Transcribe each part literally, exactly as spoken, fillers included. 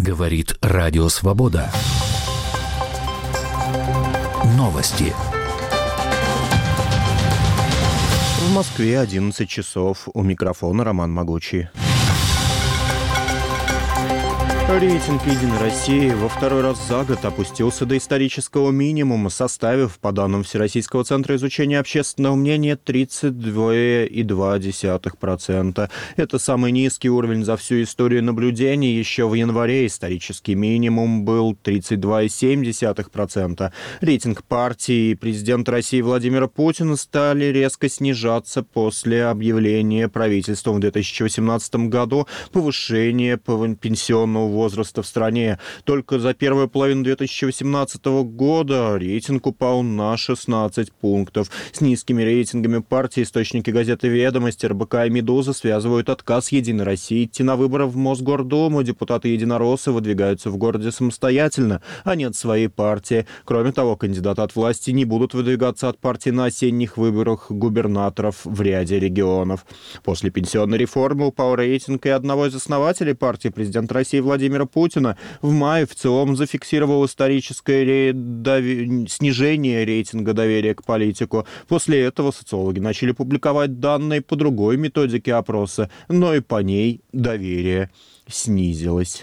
Говорит Радио Свобода. Новости. В Москве одиннадцать часов. У микрофона Роман Могучий. Рейтинг «Единой России» во второй раз за год опустился до исторического минимума, составив, по данным Всероссийского центра изучения общественного мнения, тридцать два и два десятых процента. Это самый низкий уровень за всю историю наблюдений. Еще в январе исторический минимум был тридцать два и семь десятых процента. Рейтинг партии и президента России Владимира Путина стали резко снижаться после объявления правительством в две тысячи восемнадцатом году повышения пенсионного возраста в стране. Только за первую половину две тысячи восемнадцатого года рейтинг упал на шестнадцать пунктов. С низкими рейтингами партии источники газеты «Ведомости», эр бэ ка и «Медуза» связывают отказ «Единой России» идти на выборы в Мосгордуму. Депутаты-единороссы выдвигаются в городе самостоятельно, а не от своей партии. Кроме того, кандидаты от власти не будут выдвигаться от партии на осенних выборах губернаторов в ряде регионов. После пенсионной реформы упал рейтинг и одного из основателей партии, президента России Владимира Путина. В мае в целом зафиксировал историческое ре... дови... снижение рейтинга доверия к политику. После этого социологи начали публиковать данные по другой методике опроса, но и по ней доверие снизилось.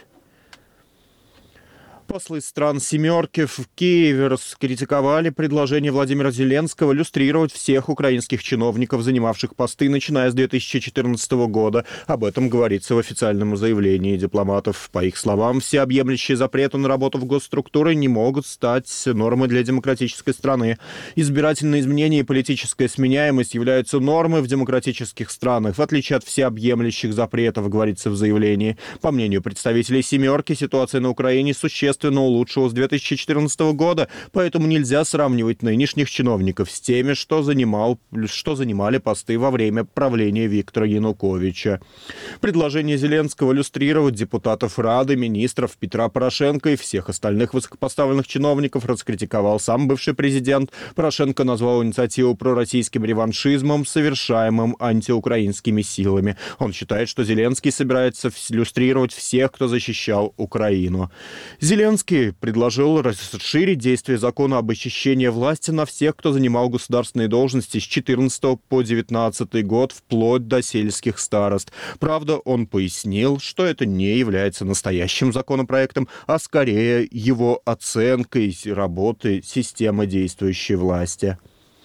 Послы стран «семерки» в Киеве раскритиковали предложение Владимира Зеленского люстрировать всех украинских чиновников, занимавших посты, начиная с две тысячи четырнадцатого года. Об этом говорится в официальном заявлении дипломатов. По их словам, всеобъемлющие запреты на работу в госструктуры не могут стать нормой для демократической страны. Избирательные изменения и политическая сменяемость являются нормой в демократических странах, в отличие от всеобъемлющих запретов, говорится в заявлении. По мнению представителей «семерки», ситуация на Украине существенно улучшилась с две тысячи четырнадцатого года, поэтому нельзя сравнивать нынешних чиновников с теми, что, занимал, что занимали посты во время правления Виктора Януковича. Предложение Зеленского люстрировать депутатов Рады, министров, Петра Порошенко и всех остальных высокопоставленных чиновников раскритиковал сам бывший президент. Порошенко назвал инициативу пророссийским реваншизмом, совершаемым антиукраинскими силами. Он считает, что Зеленский собирается люстрировать всех, кто защищал Украину. Зеленский Зеленский предложил расширить действие закона об очищении власти на всех, кто занимал государственные должности с две тысячи четырнадцатого по две тысячи девятнадцатый год, вплоть до сельских старост. Правда, он пояснил, что это не является настоящим законопроектом, а скорее его оценкой работы системы действующей власти.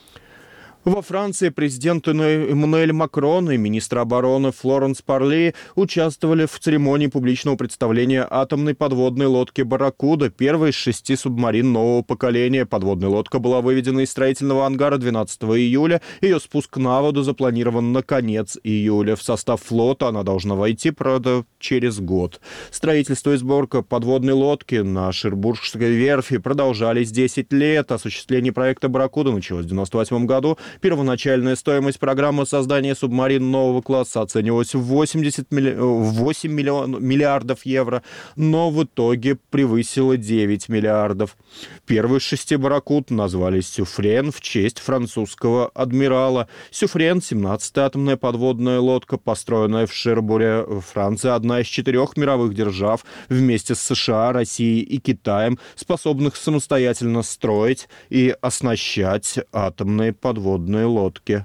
Во Франции президент Эммануэль Макрон и министр обороны Флоренс Парли участвовали в церемонии публичного представления атомной подводной лодки «Барракуда», первой из шести субмарин нового поколения. Подводная лодка была выведена из строительного ангара двенадцатого июля. Ее спуск на воду запланирован на конец июля. В состав флота она должна войти, правда, через год. Строительство и сборка подводной лодки на Шербургской верфи продолжались десять лет. Осуществление проекта «Барракуда» началось в девяносто восьмом году. Первоначальная стоимость программы создания субмарин нового класса оценивалась в восемьдесят милли... восемь миллион... миллиардов евро, но в итоге превысила девять миллиардов. Первую из шести «Барракуд» назвали «Сюфрен» в честь французского адмирала. «Сюфрен» — семнадцатая атомная подводная лодка, построенная в Шербуре. Франция — одна из четырех мировых держав вместе с США, Россией и Китаем, способных самостоятельно строить и оснащать атомные подводные лодки.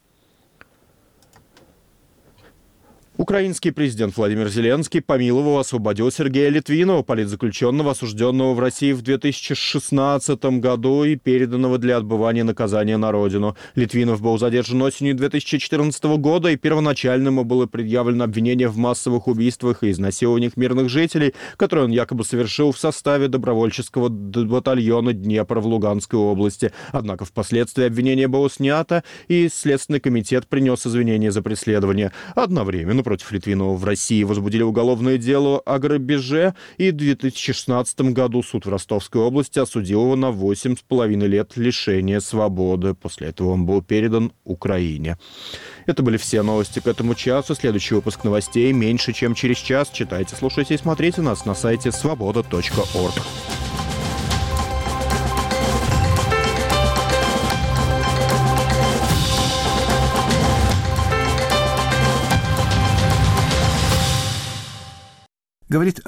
Украинский президент Владимир Зеленский помиловал, освободил Сергея Литвинова, политзаключенного, осужденного в России в две тысячи шестнадцатом году и переданного для отбывания наказания на родину. Литвинов был задержан осенью две тысячи четырнадцатого года, и первоначально ему было предъявлено обвинение в массовых убийствах и изнасилованиях мирных жителей, которые он якобы совершил в составе добровольческого батальона «Днепр» в Луганской области. Однако впоследствии обвинение было снято, и Следственный комитет принес извинения за преследование. Одновременно против Литвинова в России возбудили уголовное дело о грабеже, и в две тысячи шестнадцатом году суд в Ростовской области осудил его на восемь с половиной лет лишения свободы. После этого он был передан Украине. Это были все новости к этому часу. Следующий выпуск новостей меньше, чем через час. Читайте, слушайте и смотрите нас на сайте свобода точка орг. Говорит